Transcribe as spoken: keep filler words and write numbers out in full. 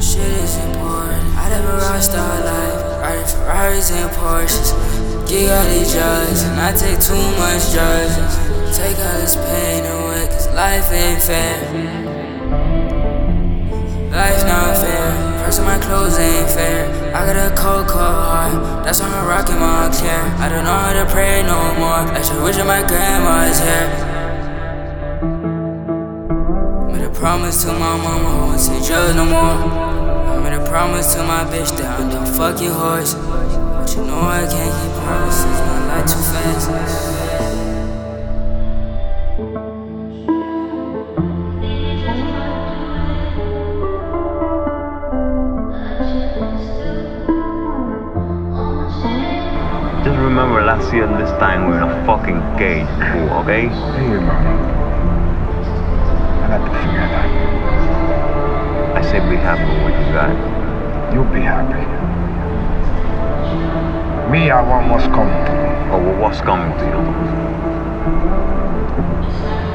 shit is important. I live a rockstar life, riding Ferraris and Porsches. Gig all these drugs, and I take too much drugs. Take all this pain away, cause life ain't fair. Life not fair, pressing my clothes ain't fair. I got a cold, cold heart, that's why I'm rocking my care. I don't know how to pray no more, I should wish that my grandma's here. Made a promise to my mama, I won't take drugs no more. I made a promise to my bitch that I'm done fucking horse. But you know I can't keep promises, my life too fast. Just remember last year this time we're in a fucking cage, fool, okay? Hey, man. I got to forget that. I say be happy with what you got. You be happy. Me, I want what's coming to me. Oh, well, what's coming to you?